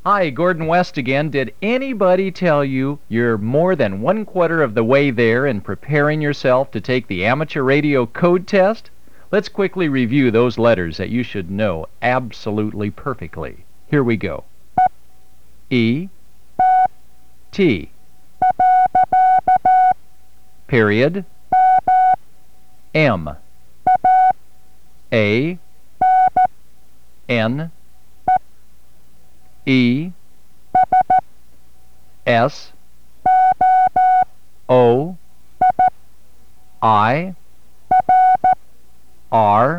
Hi, Gordon West again. Did anybody tell you you're more than 1/4 of the way there in preparing yourself to take the amateur radio code test? Let's quickly review those letters that you should know absolutely perfectly. Here we go. E, T, period, M, A, N, E, S, O, I, R,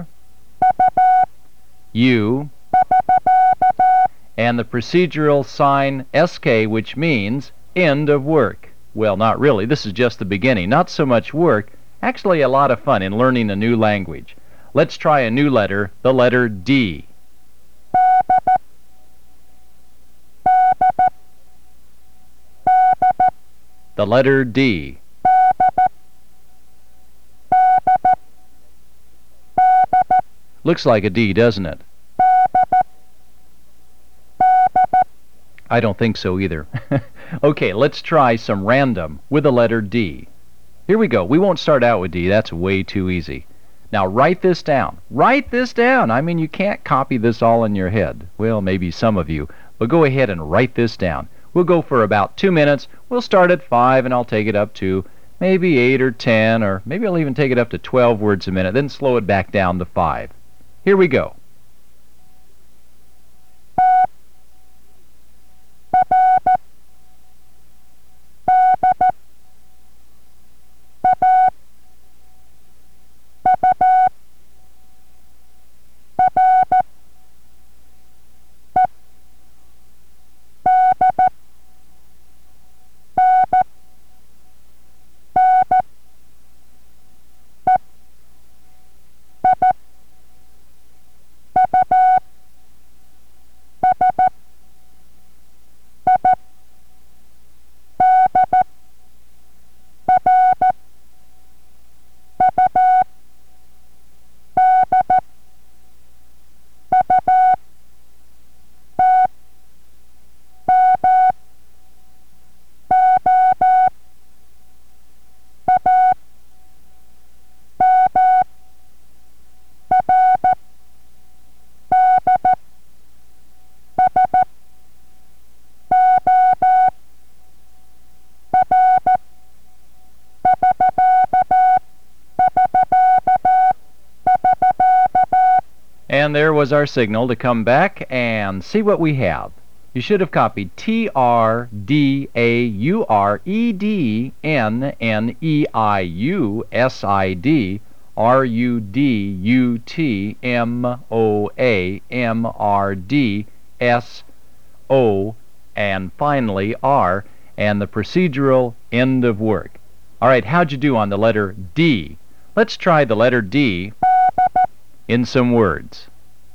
U, and the procedural sign SK, which means end of work. Well, not really. This is just the beginning. Not so much work, actually a lot of fun in learning a new language. Let's try a new letter, the letter D. The letter D. Looks like a D, doesn't it? I don't think so either. Okay, let's try some random with the letter D. Here we go. We won't start out with D. That's way too easy. Now write this down. Write this down. I mean, you can't copy this all in your head. Well, maybe some of you. But go ahead and write this down. We'll go for about 2 minutes. We'll start at 5 and I'll take it up to maybe 8 or 10, or maybe I'll even take it up to 12 words a minute, then slow it back down to 5. Here we go. And there was our signal to come back and see what we have. You should have copied TRDAUREDNNEIUSID RUDUTMOAMRDSO and finally R and the procedural end of work. All right, how'd you do on the letter D? Let's try the letter D in some words.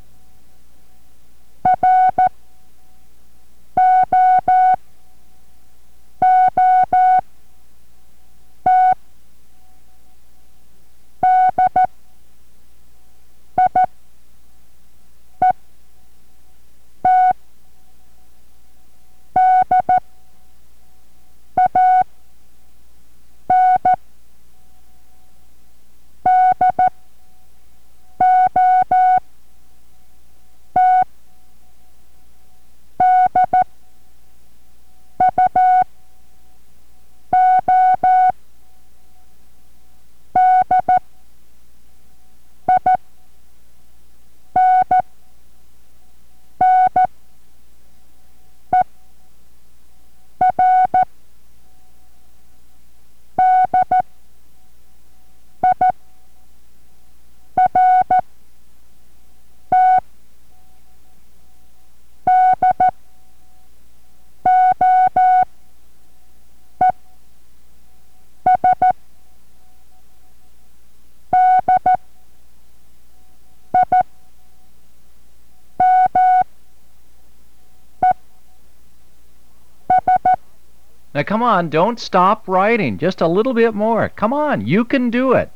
Now come on, don't stop writing. Just a little bit more. Come on, you can do it.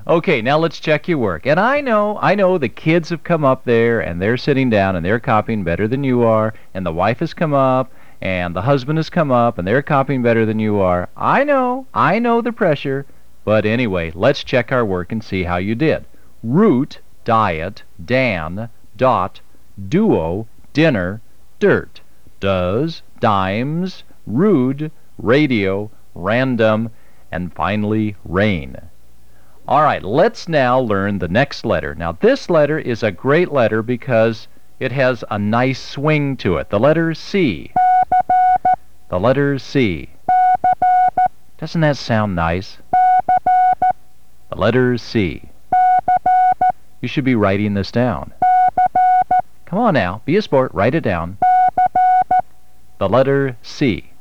Okay, now let's check your work. And I know the kids have come up there and they're sitting down and they're copying better than you are, and the wife has come up and the husband has come up and they're copying better than you are. I know the pressure. But anyway, let's check our work and see how you did. Root, diet, Dan, dot, duo, dinner, dirt, does, dimes, rude, radio, random, and finally rain. All right, let's now learn the next letter. Now, this letter is a great letter because it has a nice swing to it. The letter C. The letter C. Doesn't that sound nice? The letter C. You should be writing this down. Come on now, be a sport, write it down. The letter C.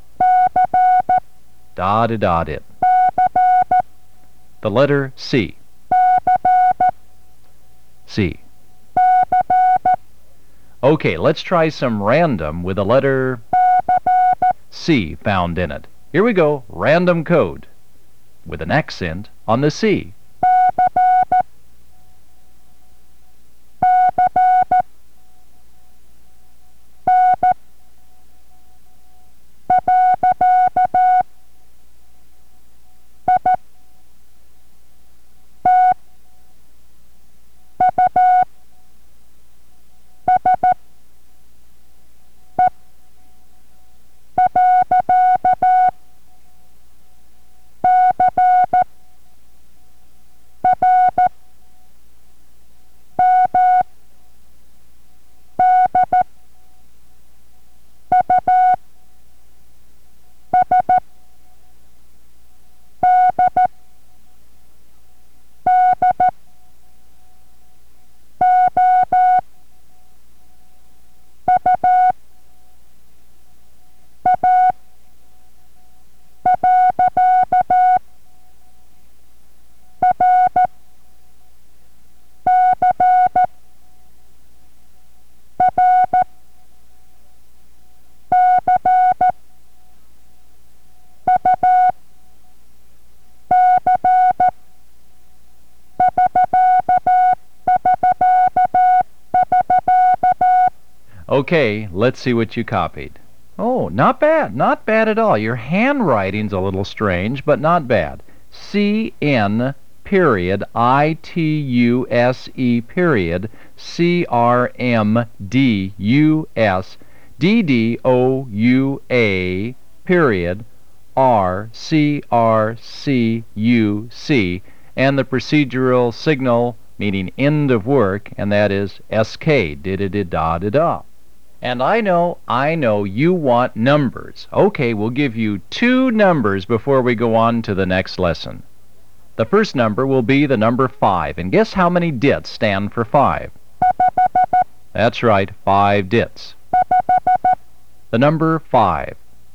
Dot it. The letter C. C. Okay, let's try some random with the letter C found in it. Here we go, random code with an accent on the C. Okay, let's see what you copied. Oh, not bad at all. Your handwriting's a little strange, but not bad. CN period ITUSE period CRMDUS DDOUA period RCRCUC, and the procedural signal meaning end of work, and that is SK, da-da-da-da-da-da. And I know you want numbers. Okay, we'll give you 2 numbers before we go on to the next lesson. The first number will be the number 5, and guess how many dits stand for 5? That's right, 5 dits. The number 5.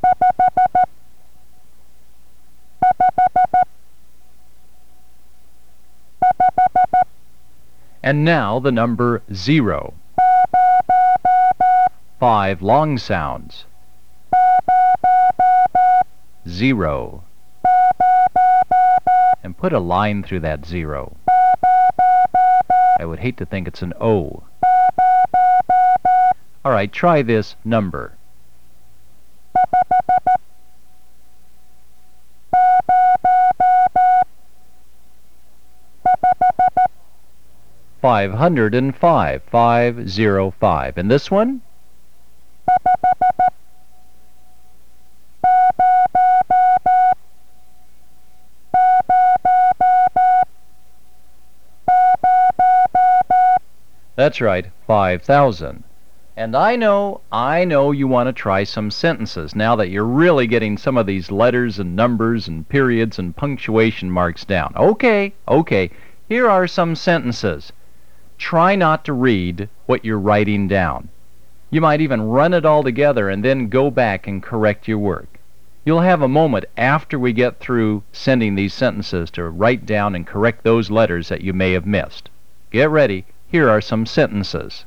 And now the number 0. 5 long sounds. 0. And put a line through that 0. I would hate to think it's an O. All right, try this number. $505, 505. And this one? That's right, 5,000. And I know you want to try some sentences now that you're really getting some of these letters and numbers and periods and punctuation marks down. Okay, here are some sentences. Try not to read what you're writing down. You might even run it all together and then go back and correct your work. You'll have a moment after we get through sending these sentences to write down and correct those letters that you may have missed. Get ready. Here are some sentences.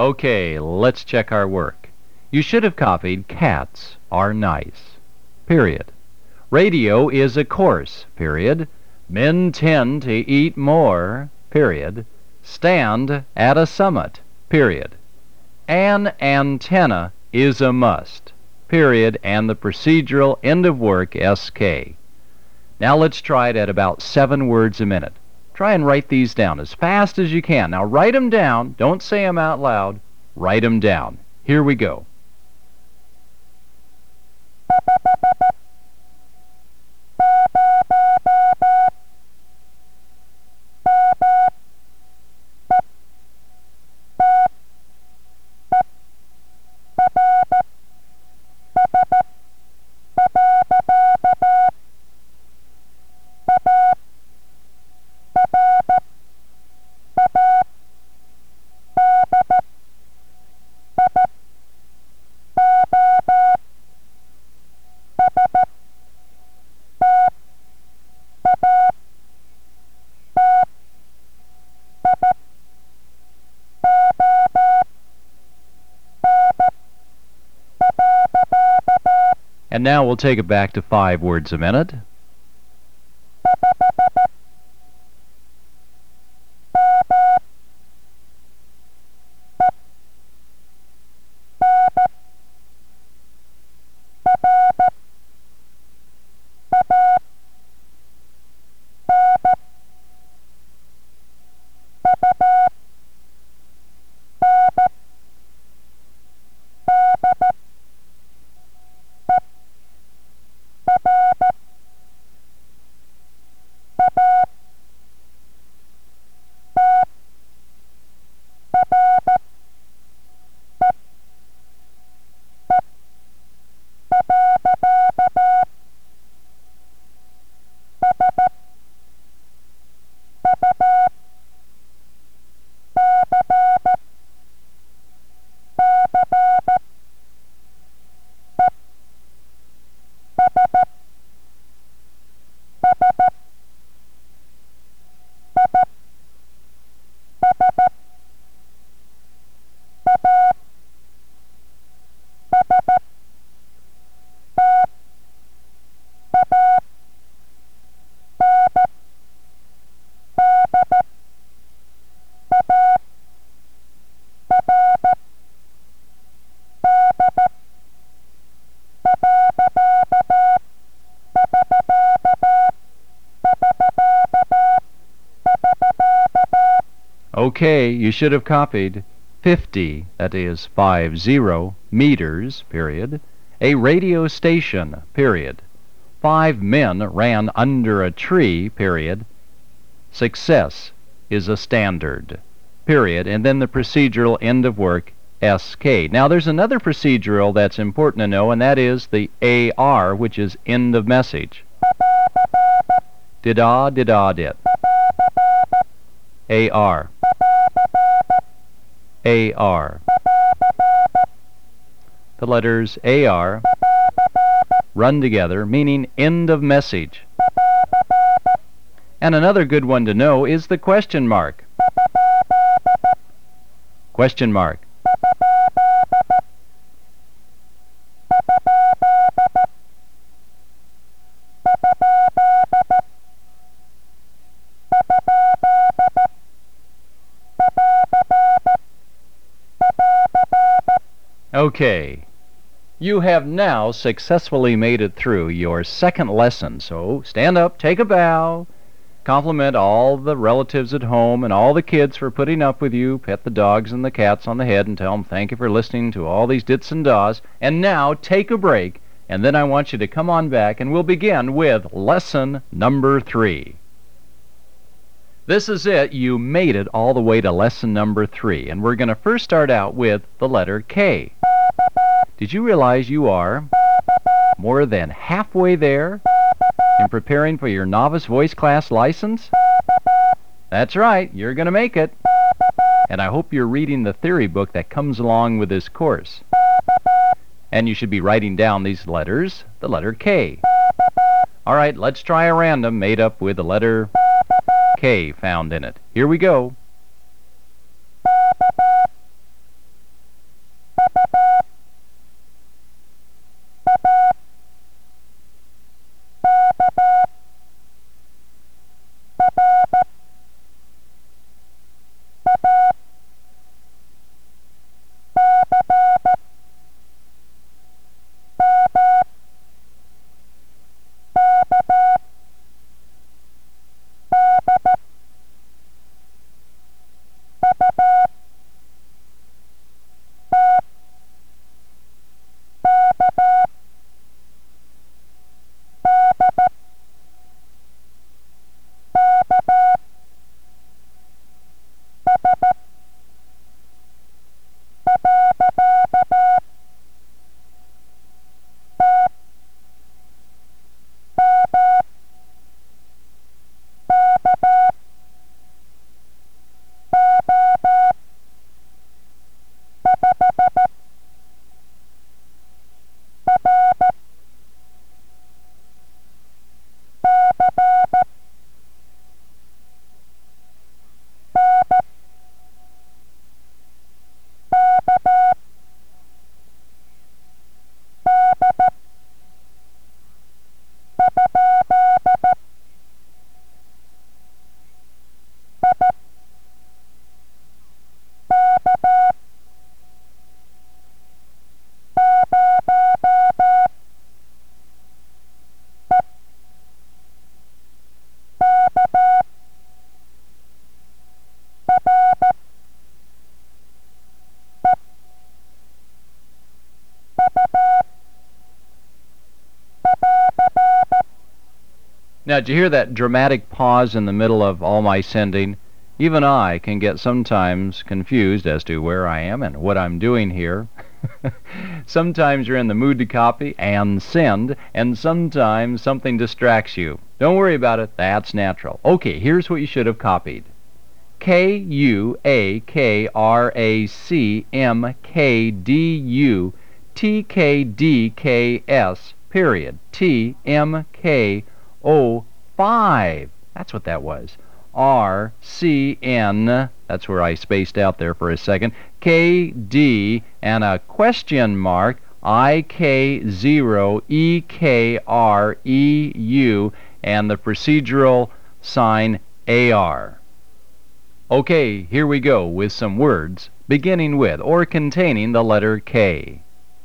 Okay, let's check our work. You should have copied cats are nice. Period. Radio is a course. Period. Men tend to eat more. Period. Stand at a summit. Period. An antenna is a must. Period. And the procedural end of work SK. Now let's try it at about 7 words a minute. Try and write these down as fast as you can. Now write them down. Don't say them out loud. Write them down. Here we go. And now we'll take it back to 5 words a minute. Okay, you should have copied 50, that is 50 meters, period, a radio station, period. 5 men ran under a tree, period. Success is a standard, period. And then the procedural end of work, SK. Now there's another procedural that's important to know, and that is the AR, which is end of message. Did-ah, did-ah, did. AR. AR. The letters AR run together, meaning end of message. And another good one to know is the question mark. Question mark. Okay, you have now successfully made it through your second lesson, so stand up, take a bow, compliment all the relatives at home and all the kids for putting up with you, pet the dogs and the cats on the head and tell them thank you for listening to all these dits and dahs, and now take a break, and then I want you to come on back and we'll begin with lesson number 3. This is it. You made it all the way to lesson number 3, and we're going to first start out with the letter K. Did you realize you are more than halfway there in preparing for your novice voice class license? That's right, you're going to make it. And I hope you're reading the theory book that comes along with this course. And you should be writing down these letters, the letter K. All right, let's try a random made up with the letter K found in it. Here we go. Now, did you hear that dramatic pause in the middle of all my sending? Even I can get sometimes confused as to where I am and what I'm doing here. Sometimes you're in the mood to copy and send, and sometimes something distracts you. Don't worry about it. That's natural. Okay, here's what you should have copied. KUAKRACMKDUTKDKS period TMKO5. That's what that was. RCN, that's where I spaced out there for a second, KD and a question mark, IK0EKREU, and the procedural sign AR. Okay, here we go with some words beginning with or containing the letter K.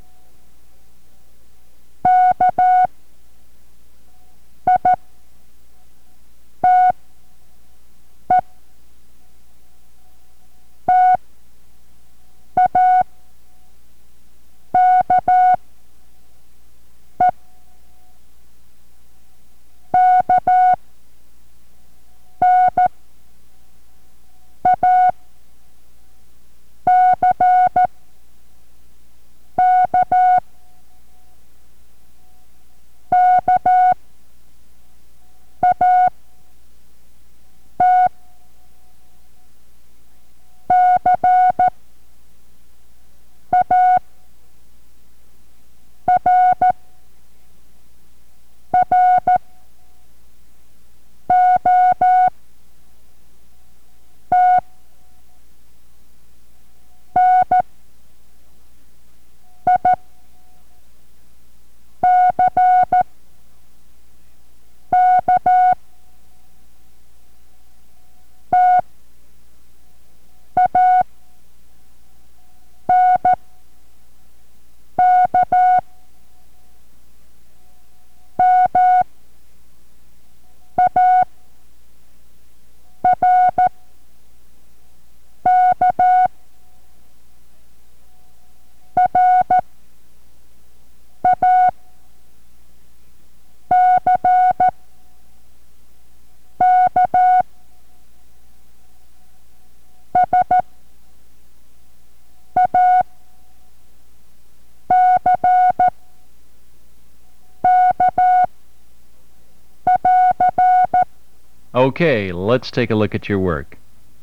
Okay, let's take a look at your work.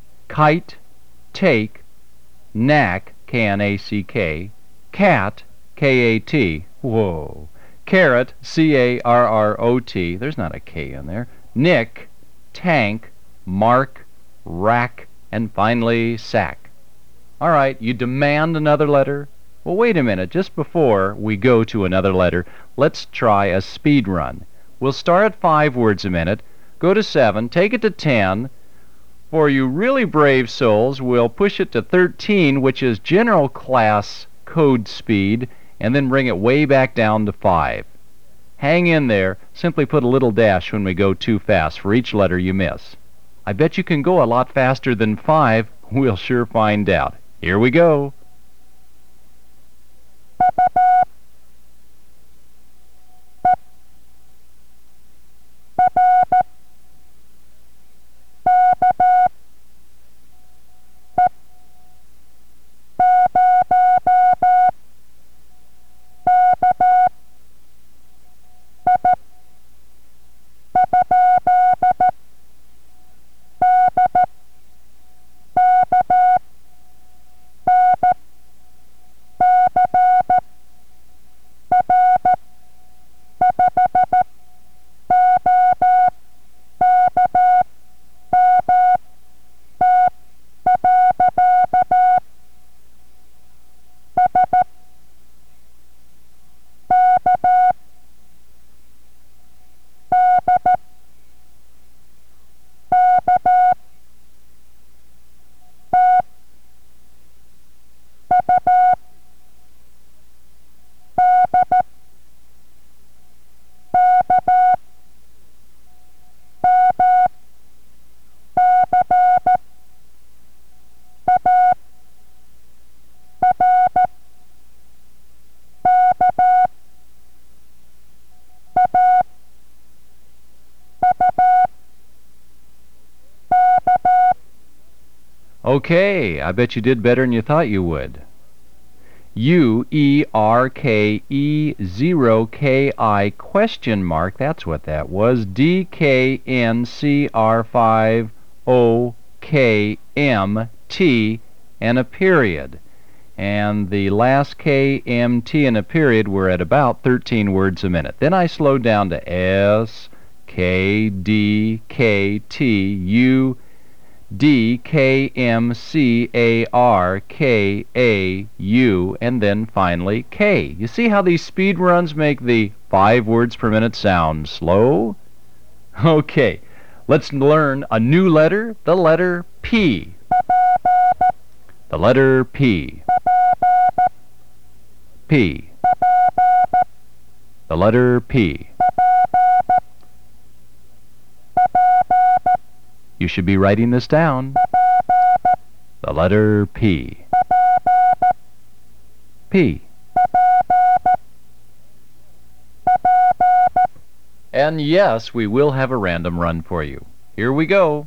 Kite, take, knack, K-N-A-C-K, cat, K-A-T, whoa, carrot, C-A-R-R-O-T, there's not a K in there, nick, tank, mark, rack, and finally sack. All right, you demand another letter? Well, wait a minute. Just before we go to another letter, let's try a speed run. We'll start at 5 words a minute, go to 7, take it to 10. For you really brave souls, we'll push it to 13, which is general class code speed, and then bring it way back down to 5. Hang in there. Simply put a little dash when we go too fast for each letter you miss. I bet you can go a lot faster than 5. We'll sure find out. Here we go. Okay, I bet you did better than you thought you would. UERKE0KI question mark, that's what that was, DKNCR5OKMT and a period. And the last KMT and a period were at about 13 words a minute. Then I slowed down to S, K, D, K, T, U, D, K, M, C, A, R, K, A, U, and then finally K. You see how these speed runs make the 5 words per minute sound slow? Okay, let's learn a new letter, the letter P. The letter P. P. The letter P. You should be writing this down. The letter P. P. And yes, we will have a random run for you. Here we go.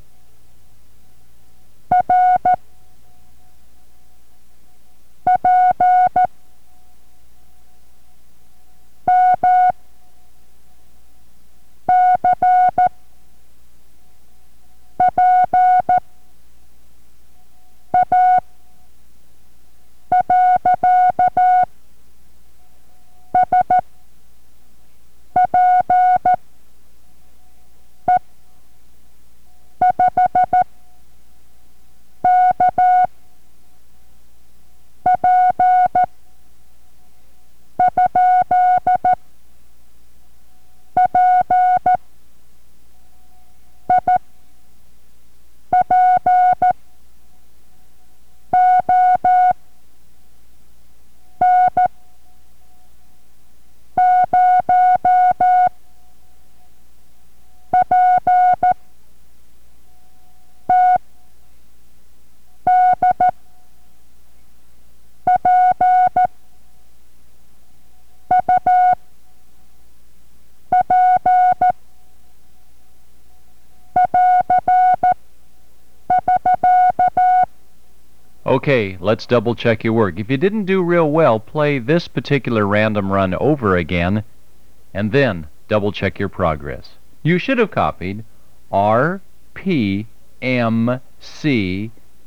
Okay, let's double check your work. If you didn't do real well, play this particular random run over again, and then double check your progress. You should have copied R, P, M, C,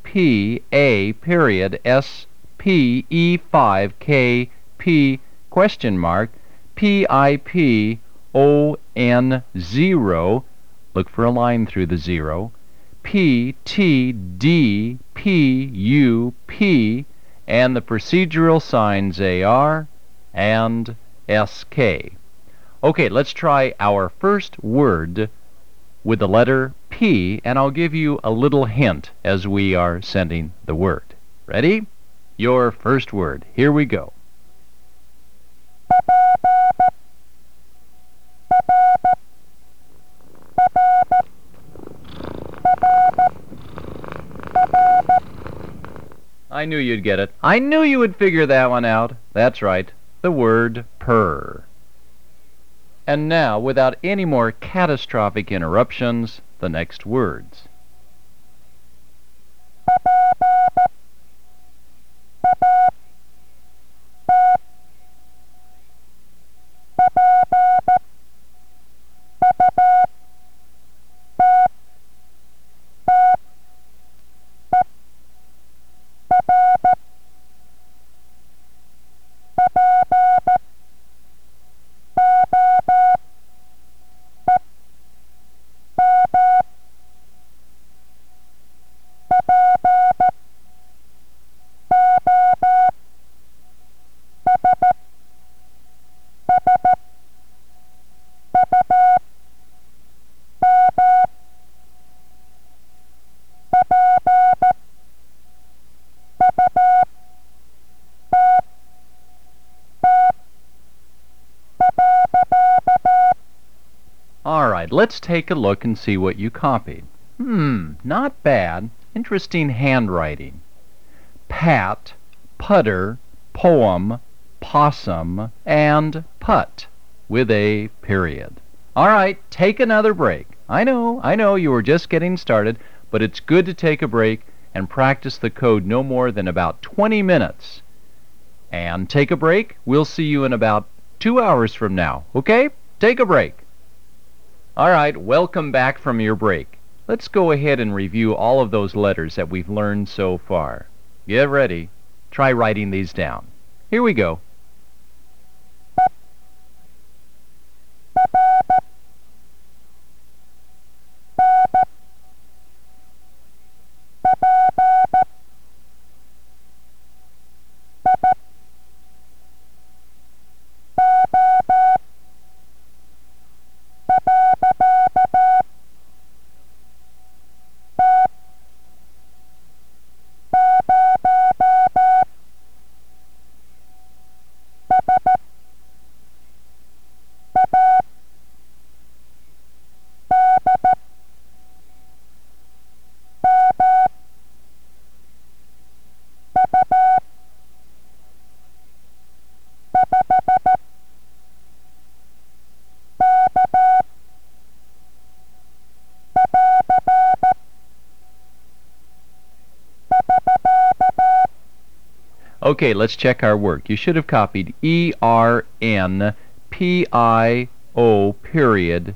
P, A, period, S, P, E, 5, K, P, question mark, P, I, P, O, N, 0. Look for a line through the 0. P, T, D, P, U, P, and the procedural signs AR and SK. Okay, let's try our first word with the letter P, and I'll give you a little hint as we are sending the word. Ready? Your first word. Here we go. I knew you'd get it. I knew you would figure that one out. That's right, the word purr. And now, without any more catastrophic interruptions, the next words. All right, let's take a look and see what you copied. Not bad. Interesting handwriting. Pat, putter, poem, possum, and putt with a period. All right, take another break. I know, you were just getting started, but it's good to take a break and practice the code no more than about 20 minutes. And take a break. We'll see you in about 2 hours from now. Okay? Take a break. All right, welcome back from your break. Let's go ahead and review all of those letters that we've learned so far. Get ready. Try writing these down. Here we go. Okay, let's check our work. You should have copied ERNPIO period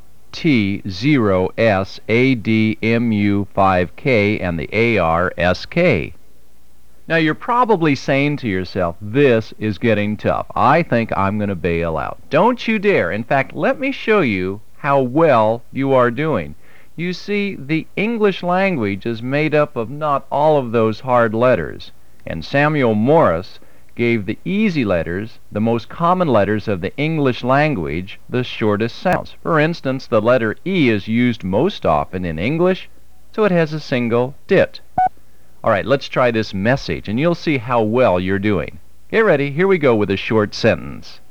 T0SADMU5K and the ARSK. Now you're probably saying to yourself, this is getting tough. I think I'm going to bail out. Don't you dare. In fact, let me show you how well you are doing. You see, the English language is made up of not all of those hard letters. And Samuel Morse gave the easy letters, the most common letters of the English language, the shortest sounds. For instance, the letter E is used most often in English, so it has a single dit. All right, let's try this message, and you'll see how well you're doing. Get ready. Here we go with a short sentence.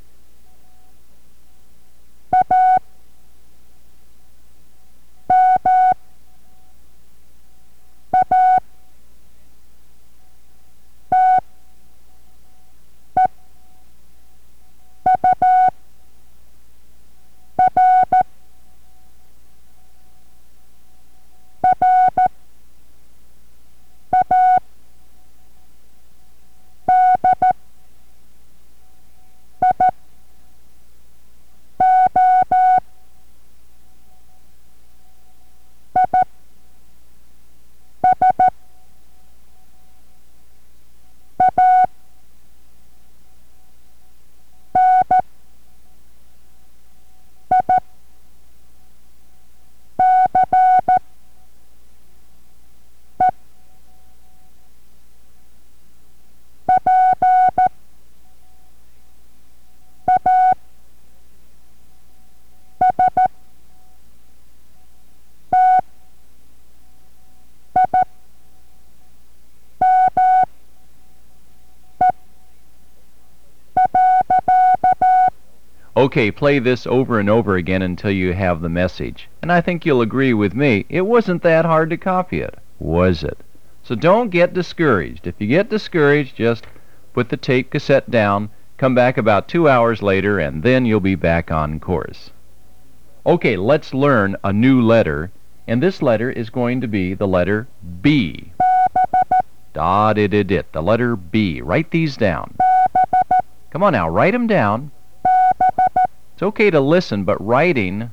Okay, play this over and over again until you have the message. And I think you'll agree with me, it wasn't that hard to copy it, was it? So don't get discouraged. If you get discouraged, just put the tape cassette down, come back about 2 hours later, and then you'll be back on course. Okay, let's learn a new letter, and this letter is going to be the letter B. Da-di-di-dit, the letter B. Write these down. Come on now, write them down. It's okay to listen, but writing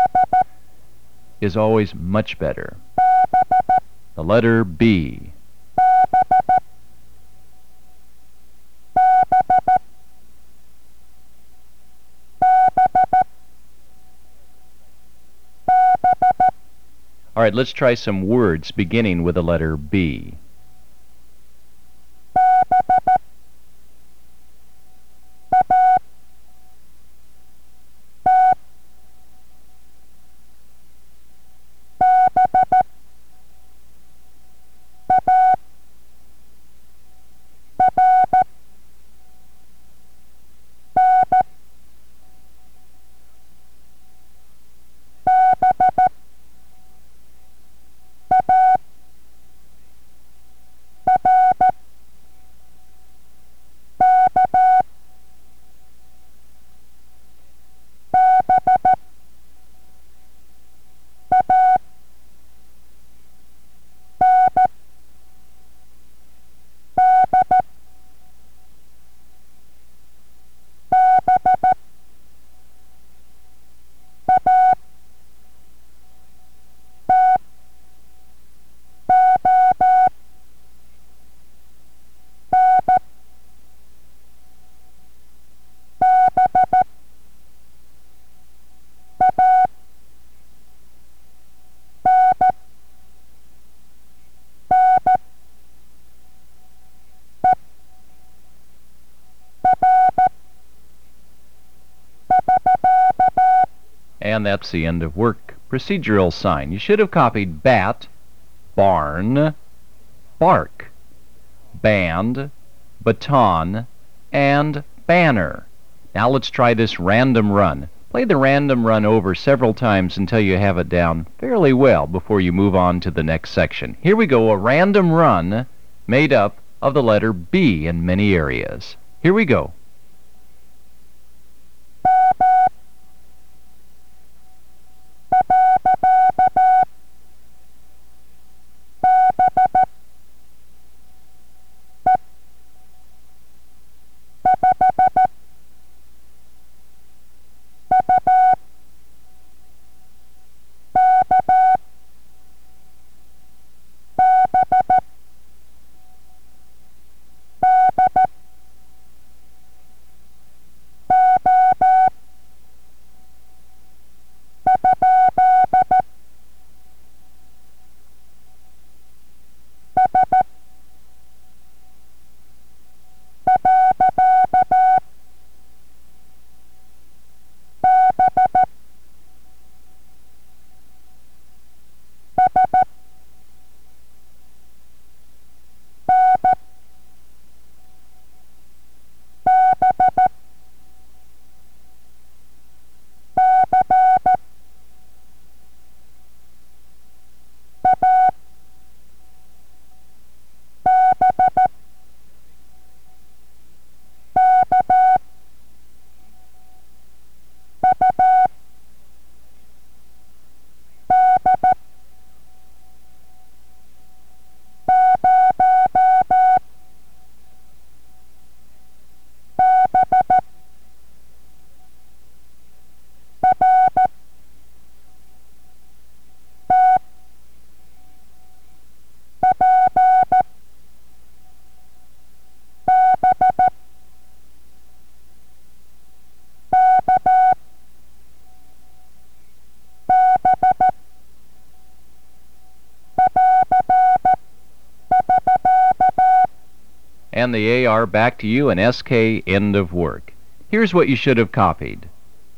is always much better. The letter B. All right, let's try some words beginning with the letter B. And that's the end of work procedural sign. You should have copied bat, barn, bark, band, baton, and banner. Now let's try this random run. Play the random run over several times until you have it down fairly well before you move on to the next section. Here we go, a random run made up of the letter B in many areas. Here we go. And the AR back to you, and SK end of work. Here's what you should have copied.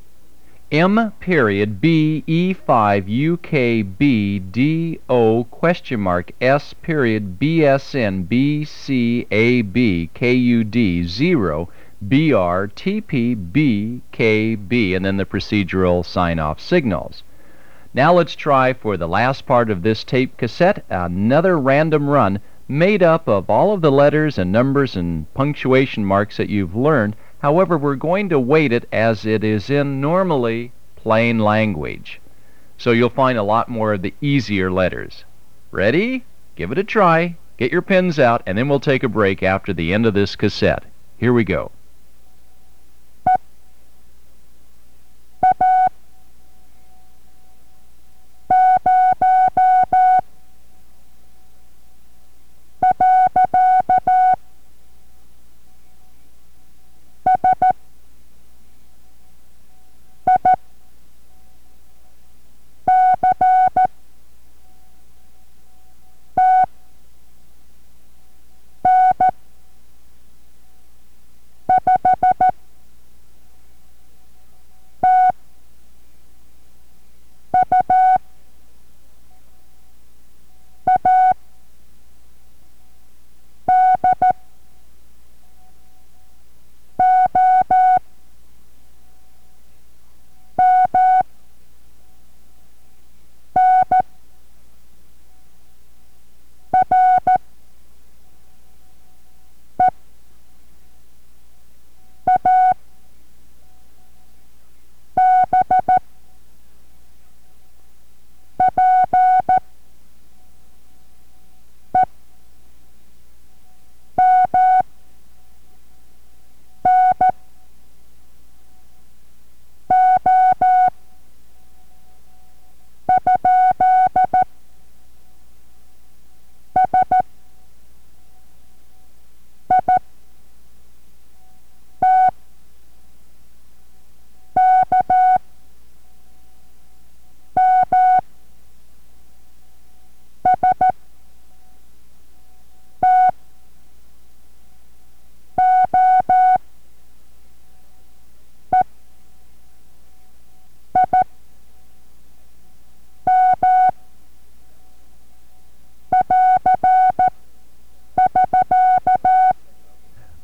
M period B E5 UKB DO question mark S period BSN BCAB KUD 0 BR TP BKB, and then the procedural sign-off signals. Now let's try for the last part of this tape cassette another random run made up of all of the letters and numbers and punctuation marks that you've learned. However, we're going to weight it as it is in normally plain language. So you'll find a lot more of the easier letters. Ready? Give it a try. Get your pens out, and then we'll take a break after the end of this cassette. Here we go.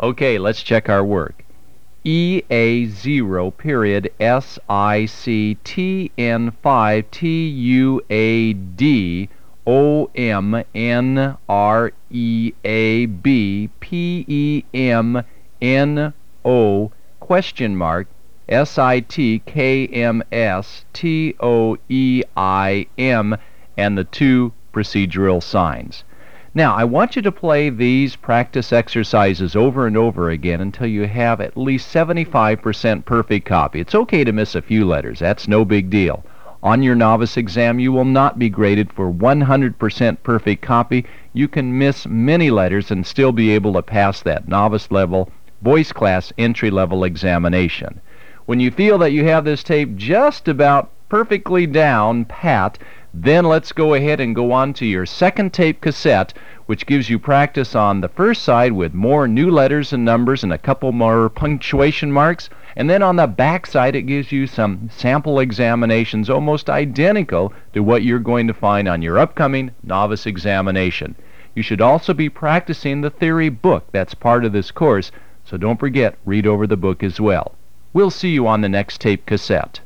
Okay, let's check our work. EA0 period SICTN5 TUAD OMNREAB question mark SITKMSTOEIM and the two procedural signs. Now, I want you to play these practice exercises over and over again until you have at least 75% perfect copy. It's okay to miss a few letters. That's no big deal. On your novice exam, you will not be graded for 100% perfect copy. You can miss many letters and still be able to pass that novice level, voice class entry-level examination. When you feel that you have this tape just about perfectly down pat, then let's go ahead and go on to your second tape cassette, which gives you practice on the first side with more new letters and numbers and a couple more punctuation marks. And then on the back side, it gives you some sample examinations almost identical to what you're going to find on your upcoming novice examination. You should also be practicing the theory book that's part of this course, so don't forget, read over the book as well. We'll see you on the next tape cassette.